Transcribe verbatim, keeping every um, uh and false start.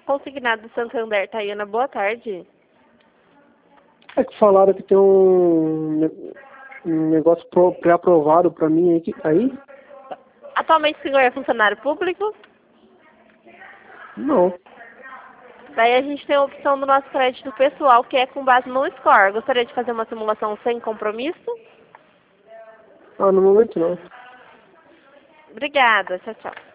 Consignado Santander, Tayana, boa tarde. É que falaram que tem um, ne- um negócio pro- pré-aprovado pra mim aí. que- aí? Atualmente o senhor é funcionário público? Não. Daí a gente tem a opção do nosso crédito pessoal, que é com base no score. Gostaria de fazer uma simulação sem compromisso? Ah, no momento não. Obrigada, tchau, tchau.